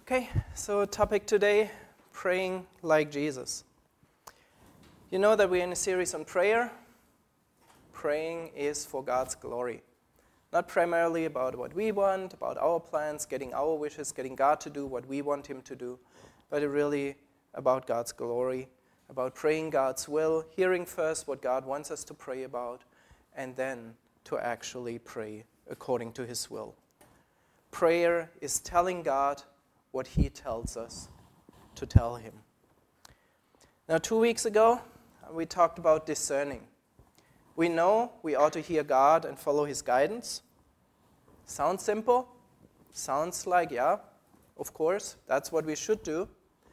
Okay, so topic today, praying like Jesus. You know that we're in a series on prayer. Praying is for God's glory. Not primarily about what we want, about our plans, getting our wishes, getting God to do what we want Him to do, but really about God's glory, about praying God's will, hearing first what God wants us to pray about, and then to actually pray according to His will. Prayer is telling God what He tells us to tell Him. Now, 2 weeks ago, we talked about discerning. We know we ought to hear God and follow His guidance. Sounds simple. Sounds like, yeah, of course, that's what we should do.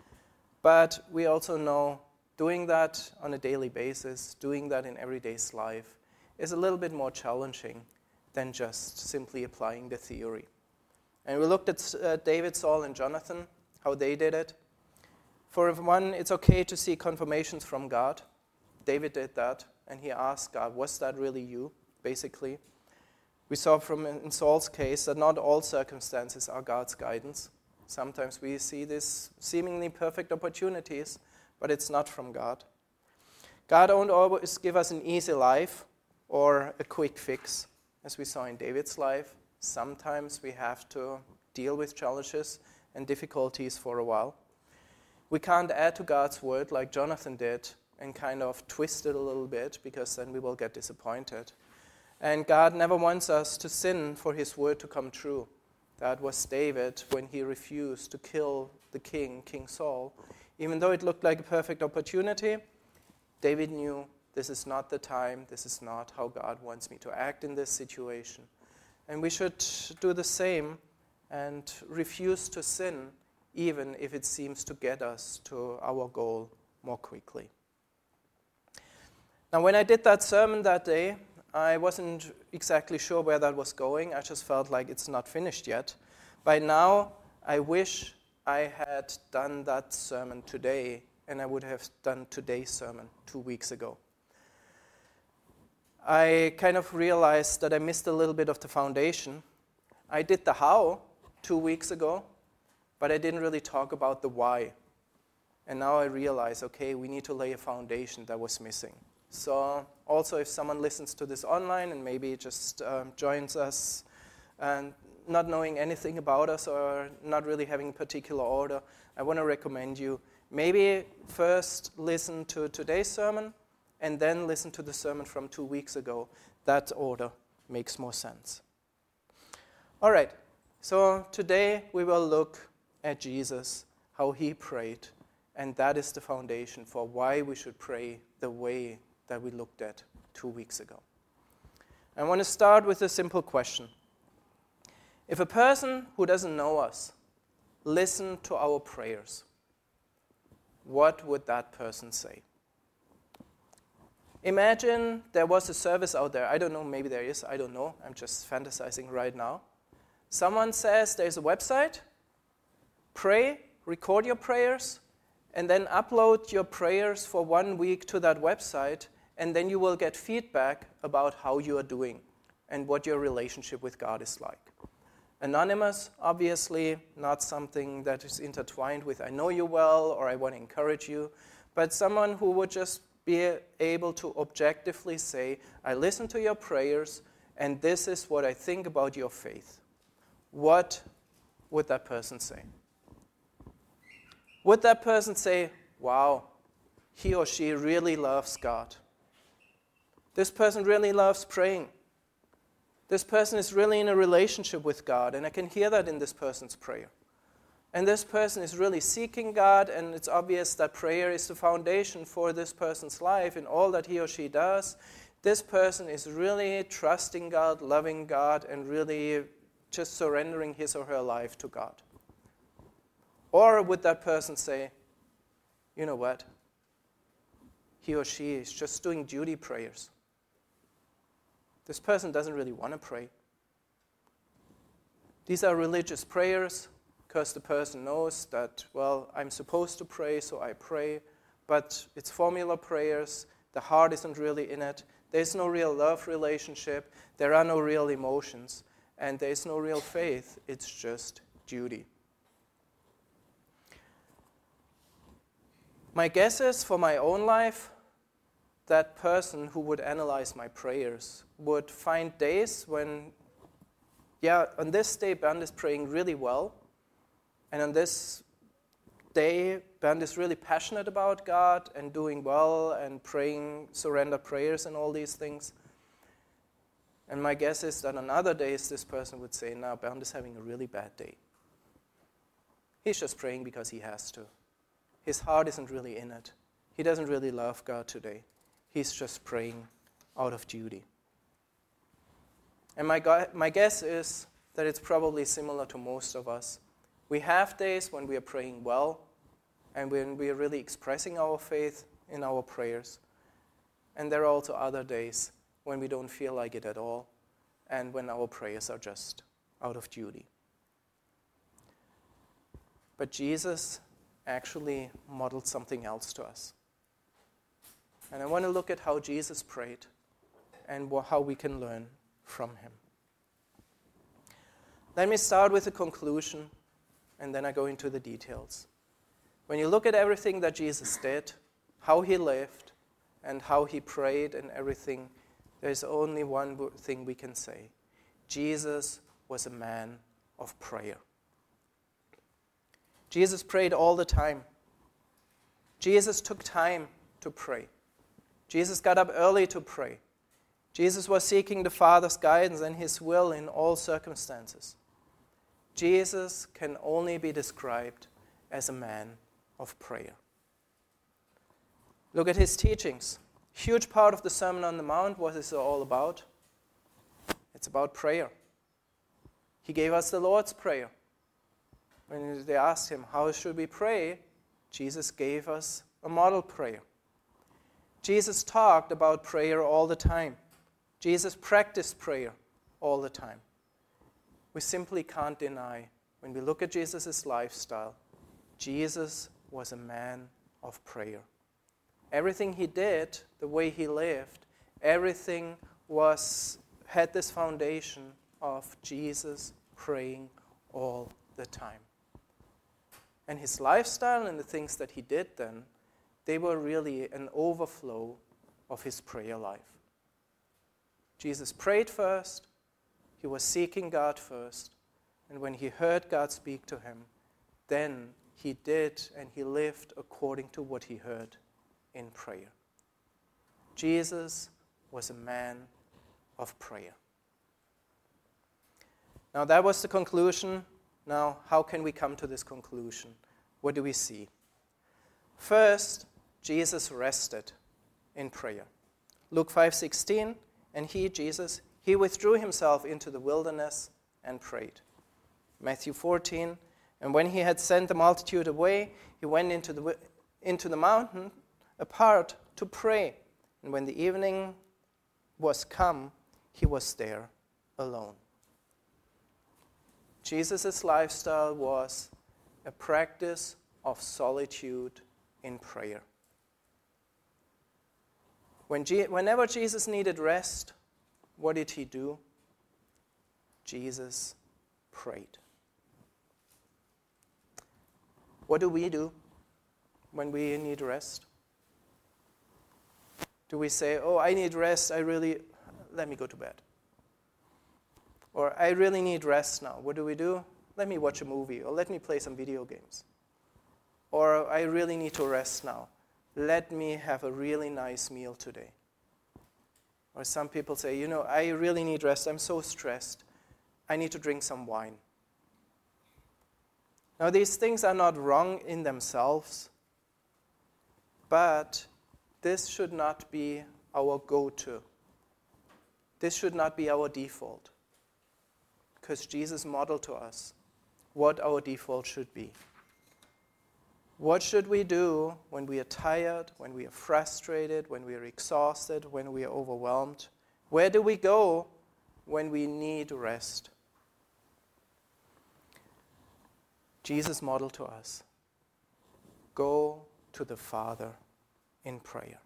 But we also know doing that on a daily basis, doing that in everyday's life, is a little bit more challenging than just simply applying the theory. And we looked at David, Saul, and Jonathan, how they did it. For one, it's okay to see confirmations from God. David did that, and he asked God, was that really you, basically? We saw in Saul's case that not all circumstances are God's guidance. Sometimes we see these seemingly perfect opportunities, but it's not from God. God won't always give us an easy life or a quick fix, as we saw in David's life. Sometimes we have to deal with challenges and difficulties for a while. We can't add to God's word like Jonathan did and kind of twist it a little bit, because then we will get disappointed. And God never wants us to sin for His word to come true. That was David when he refused to kill the king, King Saul. Even though it looked like a perfect opportunity, David knew this is not the time, this is not how God wants me to act in this situation. And we should do the same and refuse to sin, even if it seems to get us to our goal more quickly. Now, when I did that sermon that day, I wasn't exactly sure where that was going. I just felt like it's not finished yet. By now, I wish I had done that sermon today, and I would have done today's sermon 2 weeks ago. I kind of realized that I missed a little bit of the foundation. I did the how 2 weeks ago, but I didn't really talk about the why. And now I realize, okay, we need to lay a foundation that was missing. So also if someone listens to this online and maybe just joins us and not knowing anything about us or not really having a particular order, I want to recommend you maybe first listen to today's sermon and then listen to the sermon from 2 weeks ago. That order makes more sense. All right, so today we will look at Jesus, how He prayed, and that is the foundation for why we should pray the way that we looked at 2 weeks ago. I want to start with a simple question. If a person who doesn't know us listened to our prayers, what would that person say? Imagine there was a service out there. I don't know, maybe there is, I don't know. I'm just fantasizing right now. Someone says there's a website, pray, record your prayers, and then upload your prayers for 1 week to that website, and then you will get feedback about how you are doing and what your relationship with God is like. Anonymous, obviously, not something that is intertwined with I know you well or I want to encourage you, but someone who would just be able to objectively say, I listen to your prayers, and this is what I think about your faith. What would that person say? Would that person say, wow, he or she really loves God? This person really loves praying. This person is really in a relationship with God, and I can hear that in this person's prayer. And this person is really seeking God, and it's obvious that prayer is the foundation for this person's life in all that he or she does. This person is really trusting God, loving God, and really just surrendering his or her life to God. Or would that person say, you know what? He or she is just doing duty prayers. This person doesn't really want to pray. These are religious prayers because the person knows that, well, I'm supposed to pray, so I pray, but it's formula prayers. The heart isn't really in it. There's no real love relationship. There are no real emotions. And there's no real faith. It's just duty. My guess is, for my own life, that person who would analyze my prayers would find days when, on this day Bernd is praying really well, and on this day Bernd is really passionate about God and doing well and praying surrender prayers and all these things. And my guess is that on other days this person would say, no, Bernd is having a really bad day. He's just praying because he has to. His heart isn't really in it. He doesn't really love God today. He's just praying out of duty. And my guess is that it's probably similar to most of us. We have days when we are praying well and when we are really expressing our faith in our prayers. And there are also other days when we don't feel like it at all and when our prayers are just out of duty. But Jesus actually modeled something else to us. And I want to look at how Jesus prayed and how we can learn from him. Let me start with the conclusion, and then I go into the details. When you look at everything that Jesus did, how he lived, and how he prayed and everything, there's only one thing we can say. Jesus was a man of prayer. Jesus prayed all the time. Jesus took time to pray. Jesus got up early to pray. Jesus was seeking the Father's guidance and his will in all circumstances. Jesus can only be described as a man of prayer. Look at his teachings. Huge part of the Sermon on the Mount, what is it all about? It's about prayer. He gave us the Lord's Prayer. When they asked him, how should we pray? Jesus gave us a model prayer. Jesus talked about prayer all the time. Jesus practiced prayer all the time. We simply can't deny, when we look at Jesus' lifestyle, Jesus was a man of prayer. Everything he did, the way he lived, everything had this foundation of Jesus praying all the time. And his lifestyle and the things that he did then, they were really an overflow of his prayer life. Jesus prayed first, he was seeking God first, and when he heard God speak to him, then he did and he lived according to what he heard in prayer. Jesus was a man of prayer. Now that was the conclusion. Now, how can we come to this conclusion? What do we see? First, Jesus rested in prayer. Luke 5:16, and Jesus, withdrew himself into the wilderness and prayed. Matthew 14, and when he had sent the multitude away, he went into the mountain apart to pray. And when the evening was come, he was there alone. Jesus' lifestyle was a practice of solitude in prayer. Whenever Jesus needed rest, what did he do? Jesus prayed. What do we do when we need rest? Do we say, oh, I need rest, let me go to bed. Or I really need rest now. What do? Let me watch a movie, or let me play some video games. Or I really need to rest now. Let me have a really nice meal today. Or some people say, I really need rest. I'm so stressed. I need to drink some wine. Now, these things are not wrong in themselves, but this should not be our go-to. This should not be our default, because Jesus modeled to us what our default should be. What should we do when we are tired, when we are frustrated, when we are exhausted, when we are overwhelmed? Where do we go when we need rest? Jesus modeled to us, go to the Father in prayer.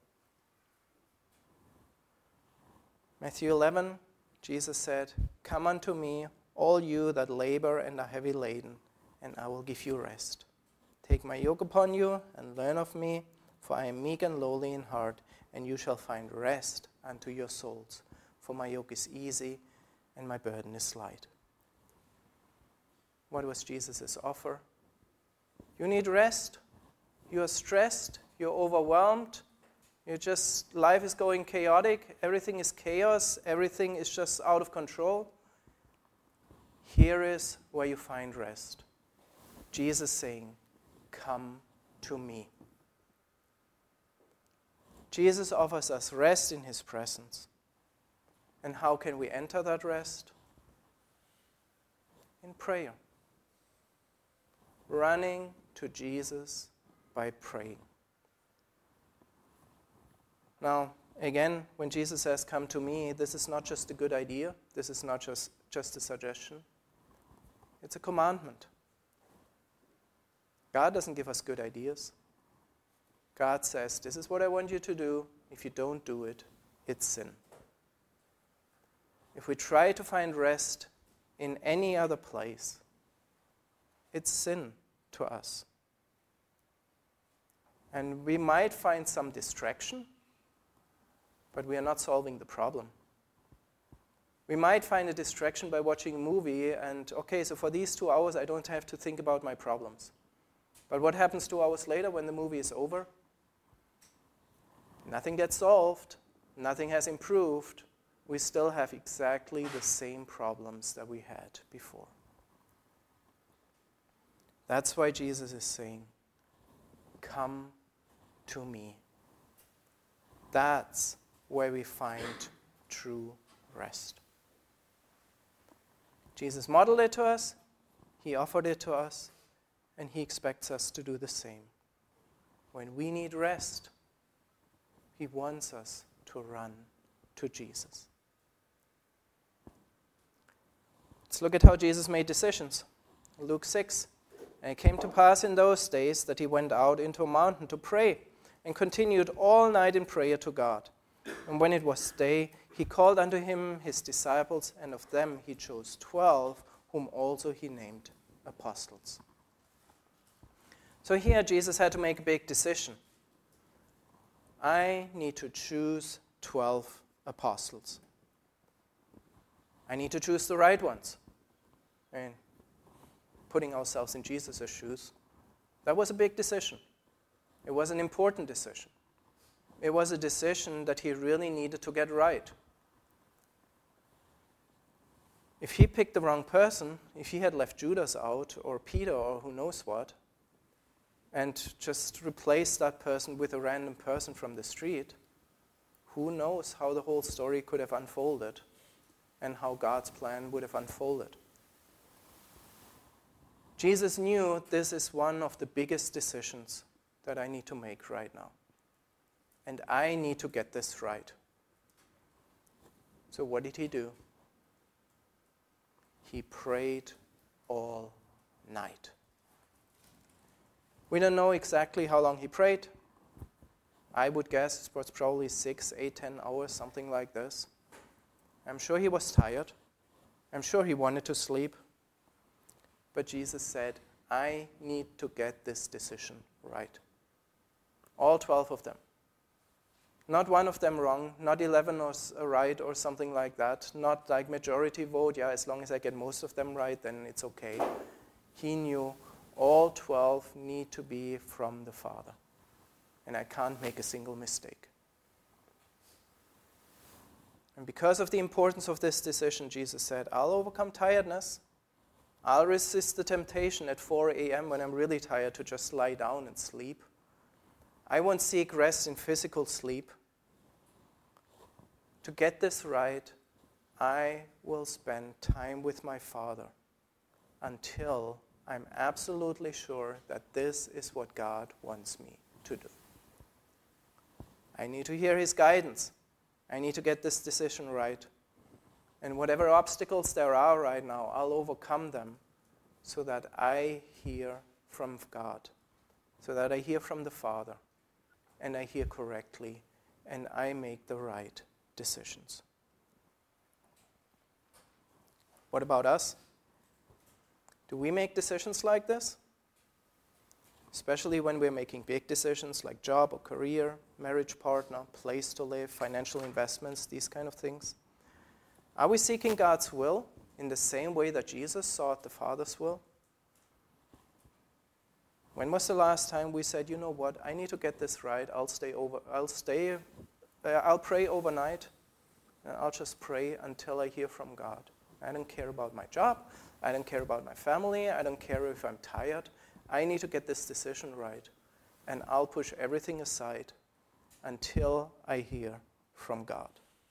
Matthew 11, Jesus said, come unto me, all you that labor and are heavy laden, and I will give you rest. Take my yoke upon you and learn of me, for I am meek and lowly in heart, and you shall find rest unto your souls. For my yoke is easy and my burden is light. What was Jesus' offer? You need rest. You are stressed. You're overwhelmed. Life is going chaotic. Everything is chaos. Everything is just out of control. Here is where you find rest. Jesus saying, come to me. Jesus offers us rest in his presence. And how can we enter that rest? In prayer. Running to Jesus by praying. Now, again, when Jesus says, come to me, this is not just a good idea. This is not just a suggestion. It's a commandment. God doesn't give us good ideas. God says, this is what I want you to do. If you don't do it, it's sin. If we try to find rest in any other place, it's sin to us. And we might find some distraction, but we are not solving the problem. We might find a distraction by watching a movie and, okay, so for these 2 hours I don't have to think about my problems. But what happens 2 hours later when the movie is over? Nothing gets solved. Nothing has improved. We still have exactly the same problems that we had before. That's why Jesus is saying, come to me. That's where we find true rest. Jesus modeled it to us, he offered it to us, and he expects us to do the same. When we need rest, he wants us to run to Jesus. Let's look at how Jesus made decisions. Luke 6. And it came to pass in those days that he went out into a mountain to pray and continued all night in prayer to God. And when it was day, he called unto him his disciples, and of them he chose 12, whom also he named apostles. So here Jesus had to make a big decision. I need to choose 12 apostles. I need to choose the right ones. And putting ourselves in Jesus' shoes, that was a big decision. It was an important decision. It was a decision that he really needed to get right. If he picked the wrong person, if he had left Judas out, or Peter, or who knows what, and just replaced that person with a random person from the street, who knows how the whole story could have unfolded and how God's plan would have unfolded. Jesus knew this is one of the biggest decisions that I need to make right now. And I need to get this right. So what did he do? He prayed all night. We don't know exactly how long he prayed. I would guess it was probably 6, 8, 10 hours, something like this. I'm sure he was tired. I'm sure he wanted to sleep. But Jesus said, I need to get this decision right. All 12 of them. Not one of them wrong, not 11 was right or something like that. Not like majority vote, yeah, as long as I get most of them right, then it's okay. He knew all 12 need to be from the Father. And I can't make a single mistake. And because of the importance of this decision, Jesus said, I'll overcome tiredness. I'll resist the temptation at 4 a.m. when I'm really tired to just lie down and sleep. I won't seek rest in physical sleep. To get this right, I will spend time with my Father until I'm absolutely sure that this is what God wants me to do. I need to hear his guidance. I need to get this decision right. And whatever obstacles there are right now, I'll overcome them so that I hear from God, so that I hear from the Father, and I hear correctly, and I make the right decisions. What about us? Do we make decisions like this? especially when we're making big decisions like job or career, marriage partner, place to live, financial investments, these kind of things? Are we seeking God's will in the same way that Jesus sought the Father's will? When was the last time we said, you know what, I need to get this right, I'll pray overnight, and I'll just pray until I hear from God. I don't care about my job, I don't care about my family, I don't care if I'm tired. I need to get this decision right, and I'll push everything aside until I hear from God.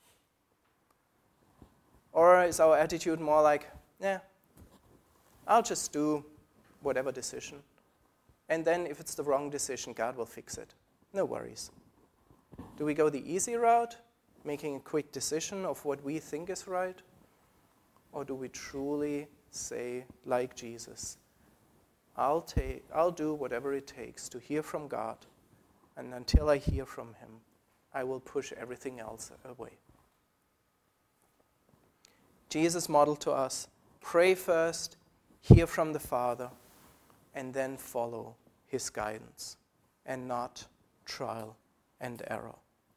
Or is our attitude more like, I'll just do whatever decision, and then if it's the wrong decision, God will fix it. No worries. Do we go the easy route, making a quick decision of what we think is right? Or do we truly say, like Jesus, I'll do whatever it takes to hear from God, and until I hear from him, I will push everything else away. Jesus modeled to us, pray first, hear from the Father, and then follow his guidance, and not trial and error.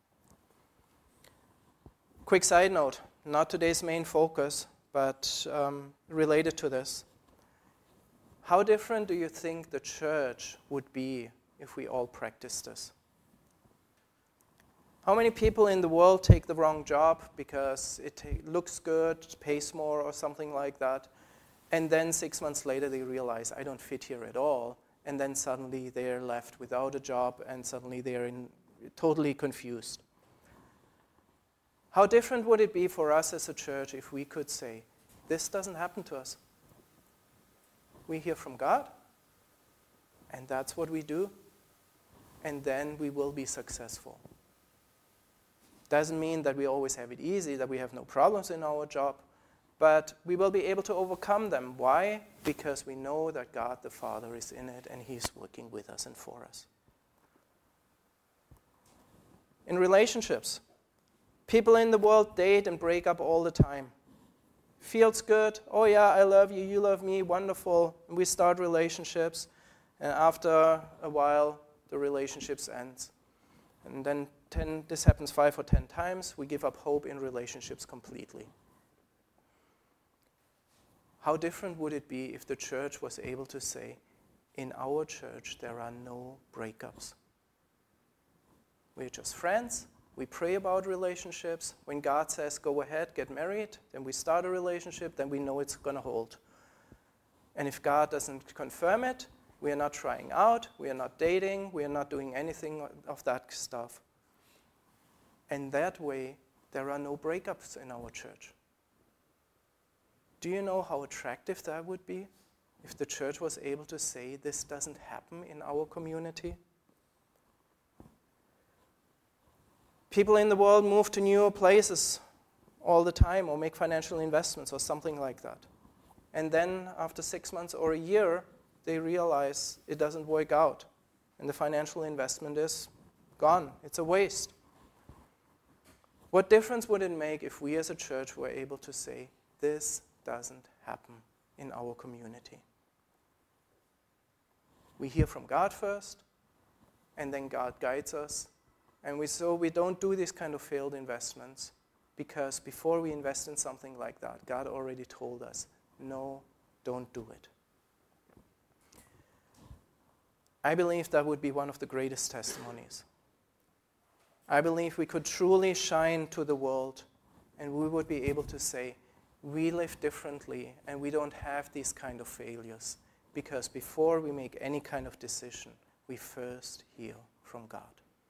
Quick side note, not today's main focus, but related to this. How different do you think the church would be if we all practiced this? How many people in the world take the wrong job because it looks good, pays more, or something like that, and then 6 months later they realize, I don't fit here at all, and then suddenly they're left without a job, and suddenly they're totally confused. How different would it be for us as a church if we could say, this doesn't happen to us. We hear from God, and that's what we do, and then we will be successful. Doesn't mean that we always have it easy, that we have no problems in our job, but we will be able to overcome them. Why? Because we know that God the Father is in it, and he's working with us and for us. In relationships, people in the world date and break up all the time. Feels good. Oh yeah, I love you, you love me, wonderful. And we start relationships, and after a while, the relationships ends. And then this happens 5 or 10 times. We give up hope in relationships completely. How different would it be if the church was able to say, in our church, there are no breakups. We're just friends. We pray about relationships. When God says, go ahead, get married, then we start a relationship, then we know it's going to hold. And if God doesn't confirm it, we are not trying out, we are not dating, we are not doing anything of that stuff. And that way, there are no breakups in our church. Do you know how attractive that would be if the church was able to say this doesn't happen in our community? People in the world move to newer places all the time or make financial investments or something like that. And then after 6 months or a year, they realize it doesn't work out. And the financial investment is gone. It's a waste. What difference would it make if we as a church were able to say, this doesn't happen in our community? We hear from God first, and then God guides us. And we don't do these kind of failed investments, because before we invest in something like that, God already told us, no, don't do it. I believe that would be one of the greatest testimonies. I believe we could truly shine to the world, and we would be able to say, we live differently, and we don't have these kind of failures, because before we make any kind of decision, we first hear from God.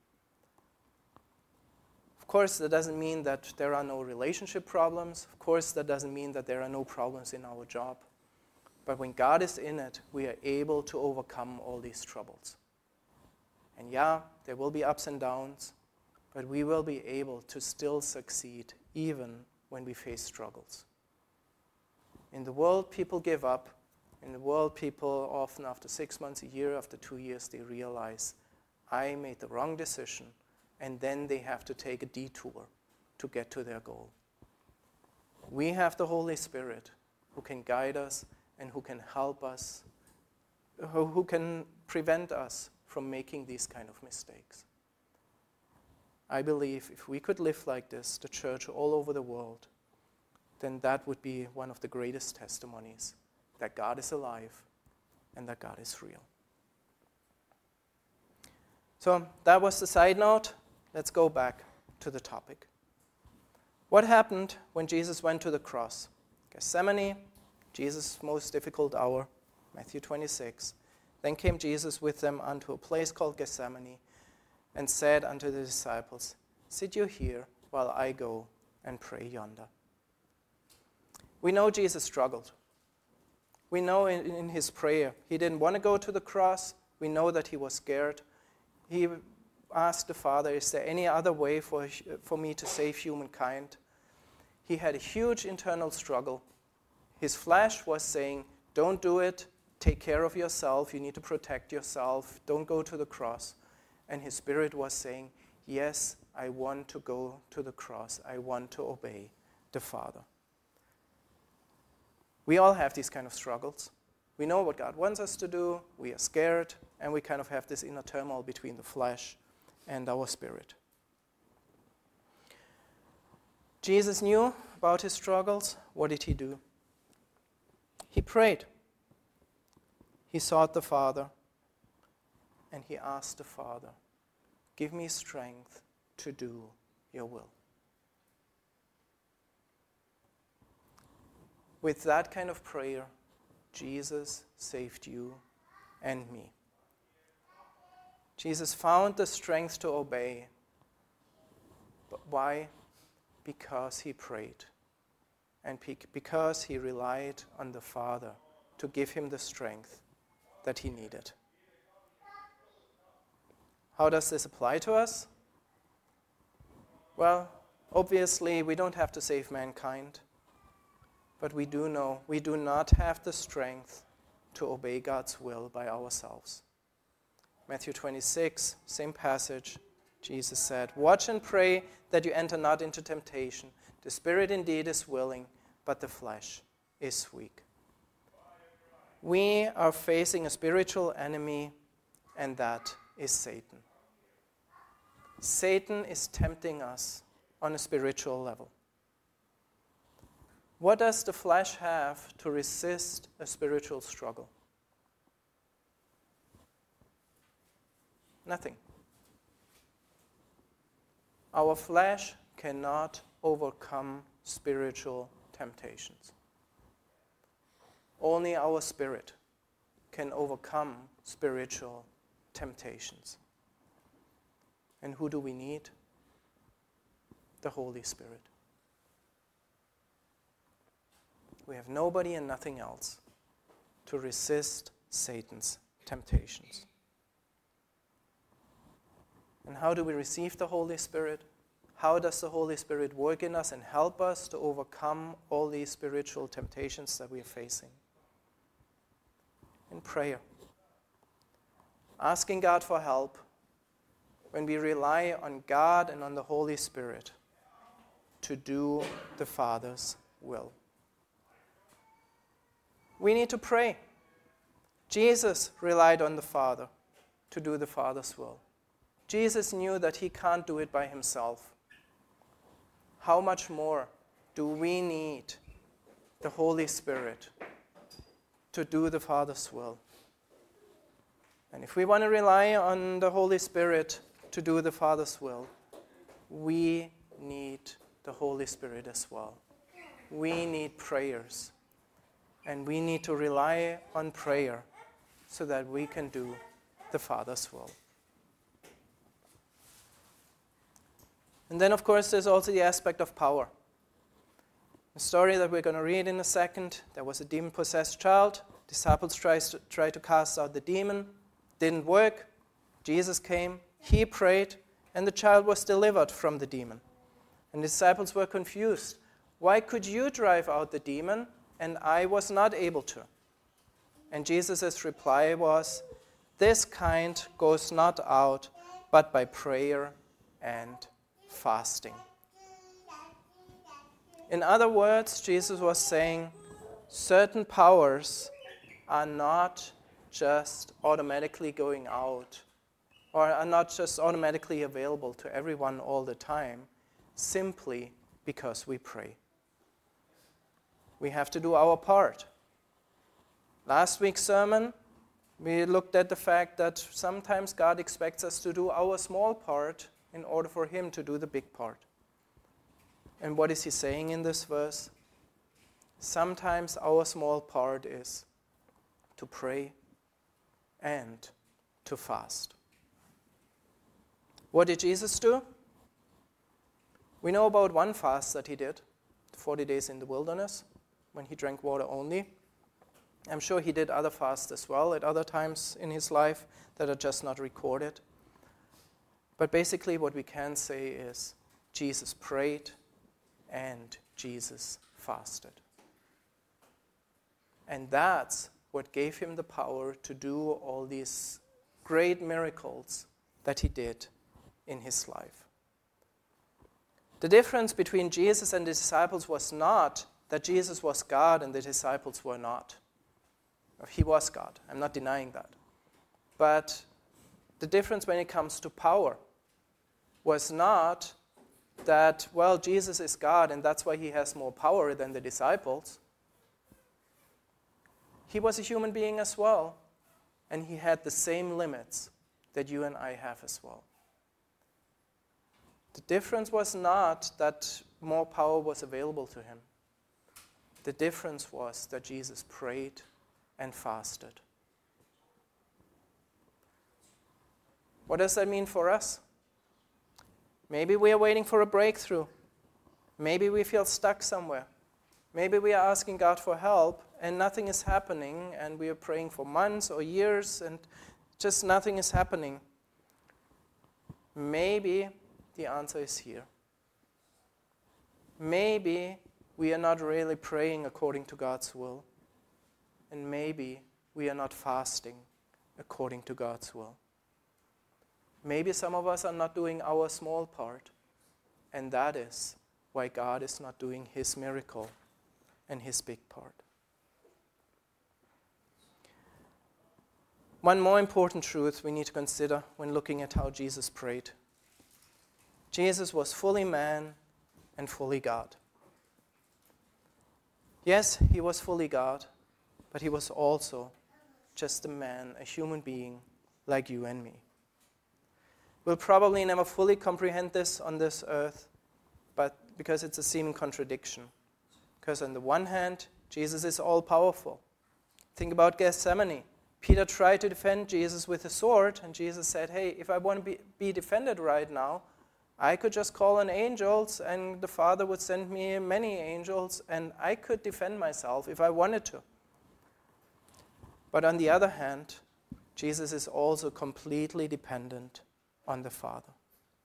Of course, that doesn't mean that there are no relationship problems. Of course, that doesn't mean that there are no problems in our job. But when God is in it, we are able to overcome all these troubles. And yeah, there will be ups and downs, but we will be able to still succeed even when we face struggles. In the world, people give up. In the world, people often after 6 months, a year, after 2 years, they realize, I made the wrong decision, and then they have to take a detour to get to their goal. We have the Holy Spirit who can guide us and who can help us, who can prevent us from making these kind of mistakes. I believe if we could live like this, the church all over the world, then that would be one of the greatest testimonies that God is alive and that God is real. So that was the side note. Let's go back to the topic. What happened when Jesus went to the cross? Gethsemane, Jesus' most difficult hour, Matthew 26. Then came Jesus with them unto a place called Gethsemane and said unto the disciples, sit you here while I go and pray yonder. We know Jesus struggled. We know in his prayer, he didn't want to go to the cross. We know that he was scared. He asked the Father, is there any other way for me to save humankind? He had a huge internal struggle. His flesh was saying, don't do it. Take care of yourself. You need to protect yourself. Don't go to the cross. And his spirit was saying, yes, I want to go to the cross. I want to obey the Father. We all have these kind of struggles. We know what God wants us to do. We are scared. And we kind of have this inner turmoil between the flesh and our spirit. Jesus knew about his struggles. What did he do? He prayed. He sought the Father. And he asked the Father, give me strength to do your will. With that kind of prayer, Jesus saved you and me. Jesus found the strength to obey. But why? Because he prayed. And because he relied on the Father to give him the strength that he needed. How does this apply to us? Well, obviously, we don't have to save mankind. But we do know we do not have the strength to obey God's will by ourselves. Matthew 26, same passage, Jesus said, watch and pray that you enter not into temptation. The spirit indeed is willing, but the flesh is weak. We are facing a spiritual enemy, and that is Satan. Satan is tempting us on a spiritual level. What does the flesh have to resist a spiritual struggle? Nothing. Our flesh cannot overcome spiritual temptations. Only our spirit can overcome spiritual temptations. And who do we need? The Holy Spirit. We have nobody and nothing else to resist Satan's temptations. And how do we receive the Holy Spirit? How does the Holy Spirit work in us and help us to overcome all these spiritual temptations that we are facing? In prayer. Asking God for help when we rely on God and on the Holy Spirit to do the Father's will. We need to pray. Jesus relied on the Father to do the Father's will. Jesus knew that he can't do it by himself. How much more do we need the Holy Spirit to do the Father's will? And if we want to rely on the Holy Spirit to do the Father's will, we need the Holy Spirit as well. We need prayers. And we need to rely on prayer so that we can do the Father's will. And then, of course, there's also the aspect of power. The story that we're going to read in a second, there was a demon-possessed child. Disciples tried to cast out the demon. Didn't work. Jesus came. He prayed. And the child was delivered from the demon. And the disciples were confused. Why could you drive out the demon and I was not able to? And Jesus' reply was, this kind goes not out but by prayer and fasting. In other words, Jesus was saying certain powers are not just automatically going out or are not just automatically available to everyone all the time simply because we pray. We have to do our part. Last week's sermon, we looked at the fact that sometimes God expects us to do our small part in order for Him to do the big part. And what is He saying in this verse? Sometimes our small part is to pray and to fast. What did Jesus do? We know about one fast that He did, 40 days in the wilderness, when He drank water only. I'm sure He did other fasts as well at other times in His life that are just not recorded. But basically what we can say is Jesus prayed and Jesus fasted. And that's what gave Him the power to do all these great miracles that He did in His life. The difference between Jesus and the disciples was not that Jesus was God and the disciples were not. He was God. I'm not denying that. But the difference when it comes to power was not that, well, Jesus is God and that's why He has more power than the disciples. He was a human being as well, and He had the same limits that you and I have as well. The difference was not that more power was available to Him. The difference was that Jesus prayed and fasted. What does that mean for us? Maybe we are waiting for a breakthrough. Maybe we feel stuck somewhere. Maybe we are asking God for help and nothing is happening, and we are praying for months or years and just nothing is happening. Maybe the answer is here. Maybe we are not really praying according to God's will. And maybe we are not fasting according to God's will. Maybe some of us are not doing our small part, and that is why God is not doing His miracle and His big part. One more important truth we need to consider when looking at how Jesus prayed. Jesus was fully man and fully God. Yes, He was fully God, but He was also just a man, a human being like you and me. We'll probably never fully comprehend this on this earth, but because it's a seeming contradiction. Because on the one hand, Jesus is all-powerful. Think about Gethsemane. Peter tried to defend Jesus with a sword, and Jesus said, hey, if I want to be defended right now, I could just call on angels, and the Father would send me many angels, and I could defend myself if I wanted to. But on the other hand, Jesus is also completely dependent on the Father.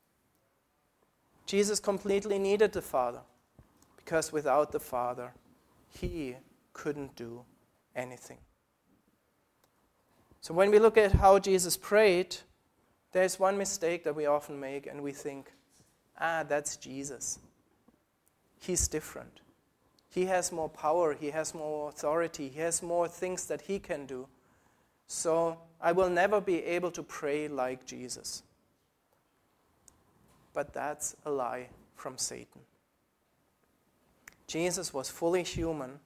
Jesus completely needed the Father, because without the Father, He couldn't do anything. So when we look at how Jesus prayed, there's one mistake that we often make, and we think, that's Jesus. He's different. He has more power, He has more authority, He has more things that He can do. So I will never be able to pray like Jesus. But that's a lie from Satan. Jesus was fully human,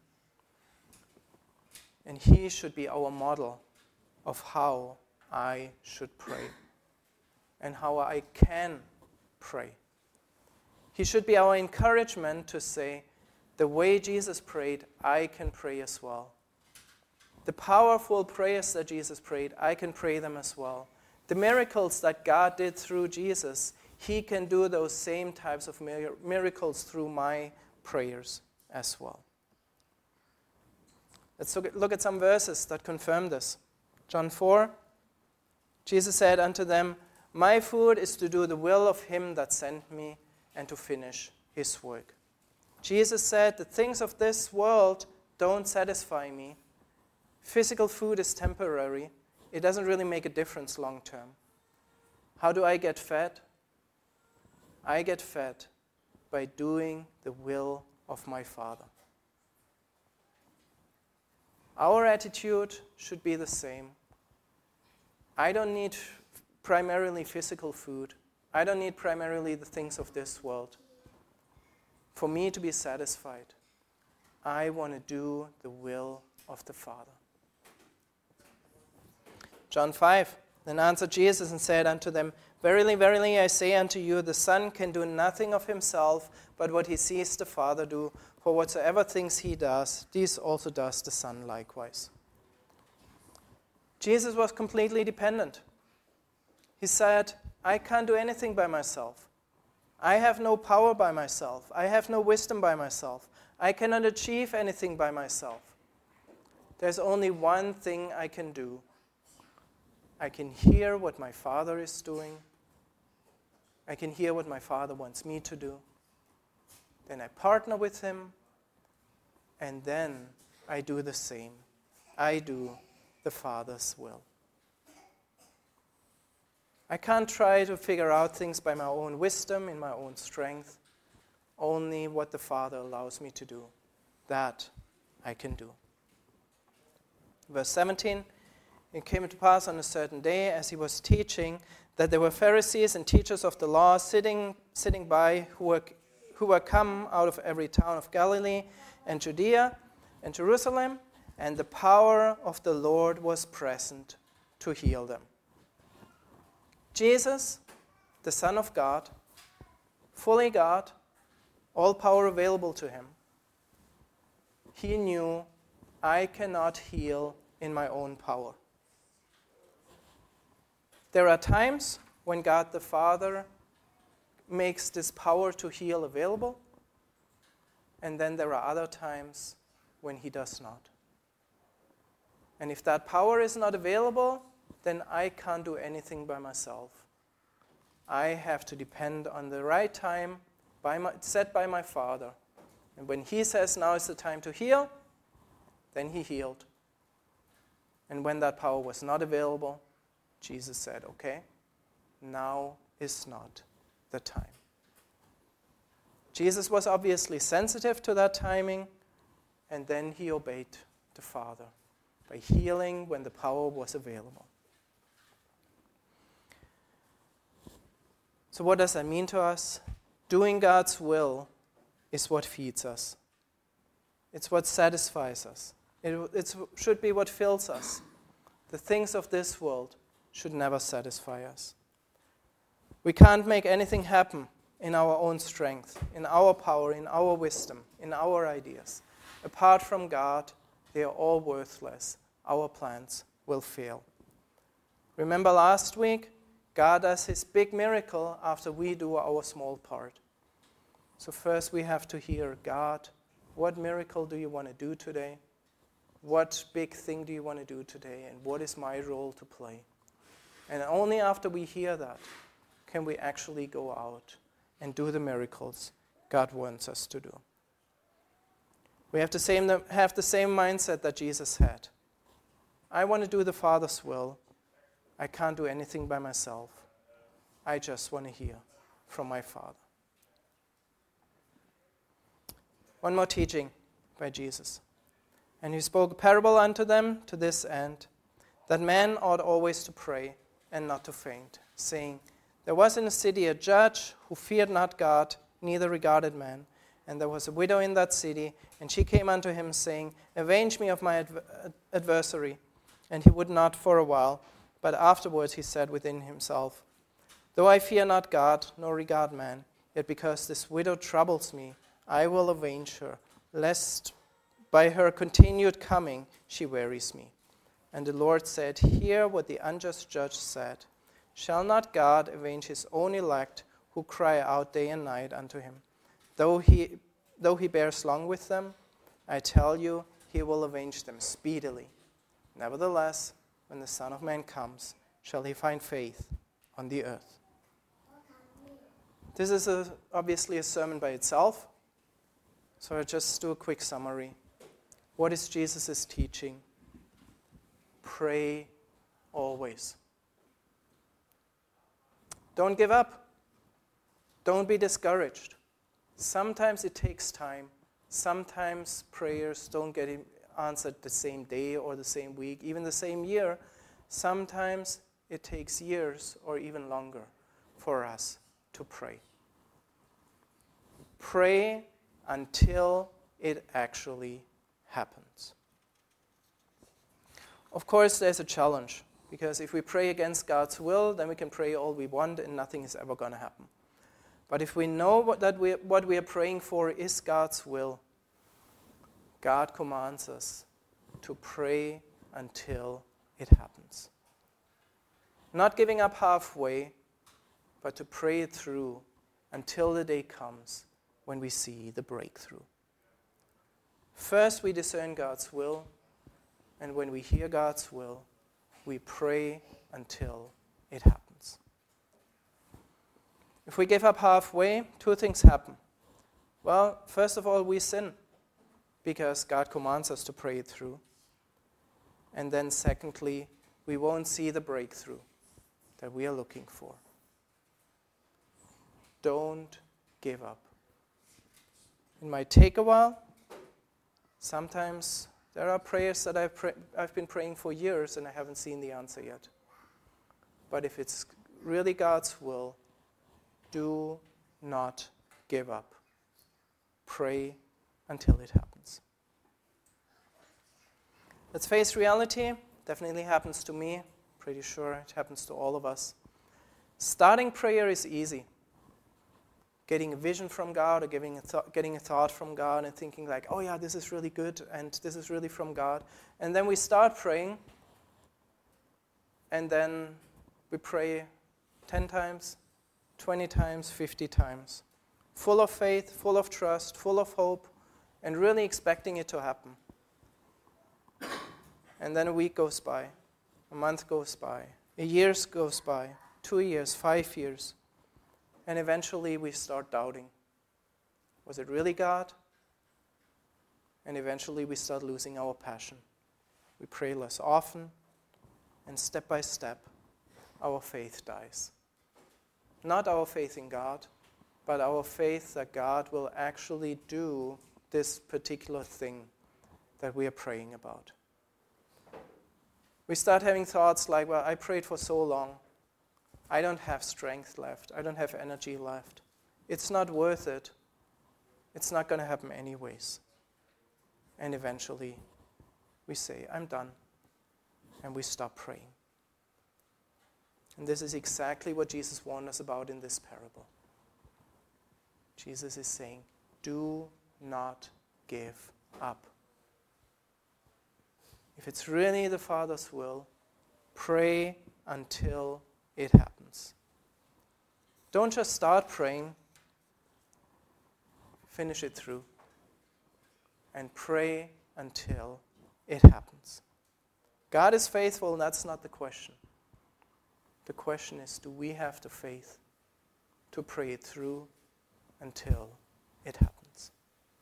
and He should be our model of how I should pray and how I can pray. He should be our encouragement to say, the way Jesus prayed, I can pray as well. The powerful prayers that Jesus prayed, I can pray them as well. The miracles that God did through Jesus, He can do those same types of miracles through my prayers as well. Let's look at some verses that confirm this. John 4, Jesus said unto them, my food is to do the will of Him that sent me and to finish His work. Jesus said, the things of this world don't satisfy me. Physical food is temporary. It doesn't really make a difference long term. How do I get fed? I get fed by doing the will of my Father. Our attitude should be the same. I don't need primarily physical food. I don't need primarily the things of this world. For me to be satisfied, I want to do the will of the Father. John 5, then answered Jesus and said unto them, Verily, verily, I say unto you, the Son can do nothing of himself, but what he sees the Father do. For whatsoever things he does, these also does the Son likewise. Jesus was completely dependent. He said, I can't do anything by myself. I have no power by myself. I have no wisdom by myself. I cannot achieve anything by myself. There's only one thing I can do. I can hear what my Father is doing. I can hear what my Father wants me to do. Then I partner with him, and then I do the same. I do the Father's will. I can't try to figure out things by my own wisdom, in my own strength. Only what the Father allows me to do, that I can do. Verse 17, it came to pass on a certain day, as he was teaching, that there were Pharisees and teachers of the law sitting by, who were come out of every town of Galilee and Judea and Jerusalem, and the power of the Lord was present to heal them. Jesus, the Son of God, fully God, all power available to him, he knew, I cannot heal in my own power. There are times when God the Father makes this power to heal available, and then there are other times when he does not. And if that power is not available, then I can't do anything by myself. I have to depend on the right time set by my Father. And when he says now is the time to heal, then he healed. And when that power was not available, Jesus said, okay, now is not the time. Jesus was obviously sensitive to that timing, and then he obeyed the Father by healing when the power was available. So what does that mean to us? Doing God's will is what feeds us. It's what satisfies us. It should be what fills us. The things of this world should never satisfy us. We can't make anything happen in our own strength, in our power, in our wisdom, in our ideas. Apart from God, they are all worthless. Our plans will fail. Remember last week? God does his big miracle after we do our small part. So first we have to hear, God, what miracle do you want to do today? What big thing do you want to do today? And what is my role to play? And only after we hear that can we actually go out and do the miracles God wants us to do. We have the same mindset that Jesus had. I want to do the Father's will. I can't do anything by myself. I just want to hear from my Father. One more teaching by Jesus. And he spoke a parable unto them to this end, that man ought always to pray and not to faint, saying, There was in a city a judge who feared not God, neither regarded man. And there was a widow in that city, and she came unto him, saying, Avenge me of my adversary. And he would not for a while. But afterwards he said within himself, Though I fear not God, nor regard man, yet because this widow troubles me, I will avenge her, lest by her continued coming she wearies me. And the Lord said, Hear what the unjust judge said. Shall not God avenge his own elect, who cry out day and night unto him? Though he bears long with them, I tell you, he will avenge them speedily. Nevertheless, when the Son of Man comes, shall he find faith on the earth? This is obviously a sermon by itself, so I'll just do a quick summary. What is Jesus' teaching? Pray always. Don't give up. Don't be discouraged. Sometimes it takes time. Sometimes prayers don't get answered the same day or the same week, even the same year. Sometimes it takes years or even longer for us to pray. Pray until it actually happens. Of course, there's a challenge, because if we pray against God's will, then we can pray all we want and nothing is ever going to happen. But if we know what we are praying for is God's will, God commands us to pray until it happens. Not giving up halfway, but to pray it through until the day comes when we see the breakthrough. First, we discern God's will, and when we hear God's will, we pray until it happens. If we give up halfway, two things happen. Well, first of all, we sin because God commands us to pray it through. And then secondly, we won't see the breakthrough that we are looking for. Don't give up. It might take a while. Sometimes there are prayers that I've been praying for years and I haven't seen the answer yet. But if it's really God's will, do not give up. Pray until it happens. Let's face reality. Definitely happens to me. Pretty sure it happens to all of us. Starting prayer is easy. Getting a vision from God or getting a thought from God and thinking like, oh yeah, this is really good and this is really from God. And then we start praying and then we pray 10 times, 20 times, 50 times. Full of faith, full of trust, full of hope, and really expecting it to happen. And then a week goes by, a month goes by, a year goes by, 2 years, 5 years. And eventually we start doubting. Was it really God? And eventually we start losing our passion. We pray less often, and step by step, our faith dies. Not our faith in God, but our faith that God will actually do this particular thing that we are praying about. We start having thoughts like, well, I prayed for so long. I don't have strength left. I don't have energy left. It's not worth it. It's not going to happen anyways. And eventually, we say, I'm done. And we stop praying. And this is exactly what Jesus warned us about in this parable. Jesus is saying, do not give up. If it's really the Father's will, pray until it happens. Don't just start praying, finish it through. And pray until it happens. God is faithful, and that's not the question. The question is, do we have the faith to pray it through until it happens?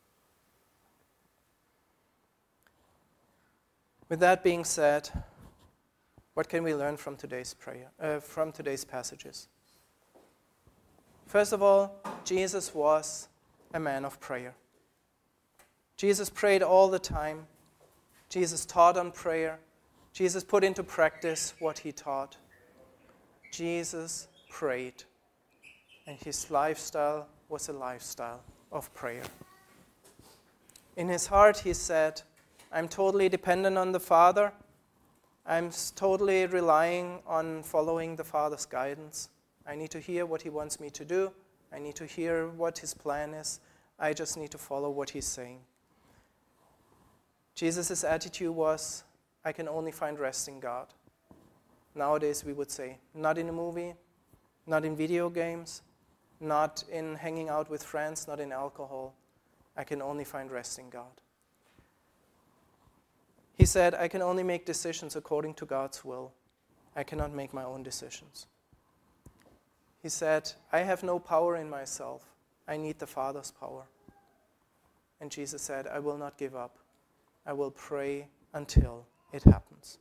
With that being said, what can we learn from today's from today's passages? First of all, Jesus was a man of prayer. Jesus prayed all the time. Jesus taught on prayer. Jesus put into practice what he taught. Jesus prayed, and his lifestyle was a lifestyle of prayer. In his heart, he said, I'm totally dependent on the Father. I'm totally relying on following the Father's guidance. I need to hear what he wants me to do. I need to hear what his plan is. I just need to follow what he's saying. Jesus' attitude was, I can only find rest in God. Nowadays we would say, not in a movie, not in video games, not in hanging out with friends, not in alcohol. I can only find rest in God. He said, I can only make decisions according to God's will. I cannot make my own decisions. He said, I have no power in myself. I need the Father's power. And Jesus said, I will not give up. I will pray until it happens.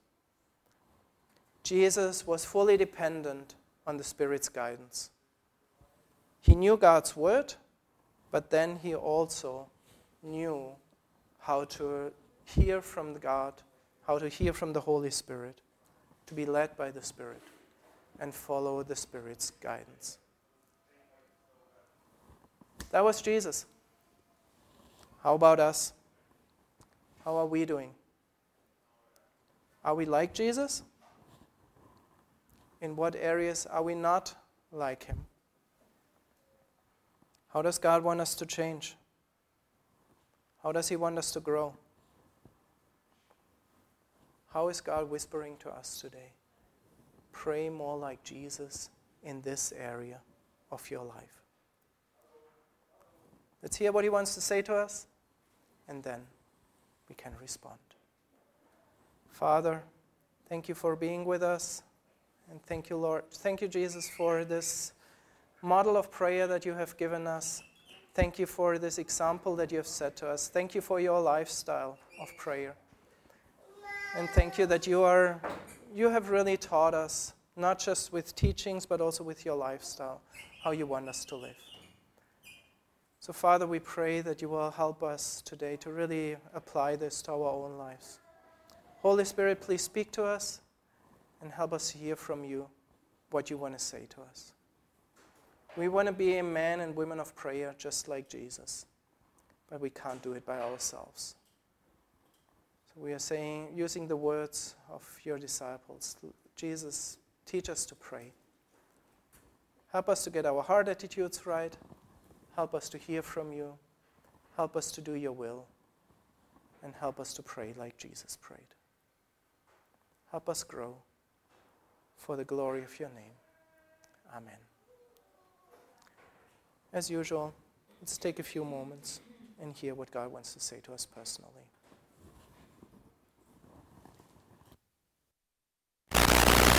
Jesus was fully dependent on the Spirit's guidance. He knew God's word, but then he also knew how to hear from God, how to hear from the Holy Spirit, to be led by the Spirit. and follow the Spirit's guidance. That was Jesus. How about us? How are we doing? Are we like Jesus? In what areas are we not like him? How does God want us to change? How does he want us to grow? How is God whispering to us today? Pray more like Jesus in this area of your life. Let's hear what he wants to say to us, and then we can respond. Father, thank you for being with us, and thank you, Lord. Thank you, Jesus, for this model of prayer that you have given us. Thank you for this example that you have set to us. Thank you for your lifestyle of prayer. And thank you that you have really taught us, not just with teachings, but also with your lifestyle, how you want us to live. So, Father, we pray that you will help us today to really apply this to our own lives. Holy Spirit, please speak to us and help us hear from you what you want to say to us. We want to be a man and women of prayer just like Jesus, but we can't do it by ourselves. So we are using the words of your disciples, Jesus, teach us to pray. Help us to get our heart attitudes right. Help us to hear from you. Help us to do your will. And help us to pray like Jesus prayed. Help us grow for the glory of your name. Amen. As usual, let's take a few moments and hear what God wants to say to us personally.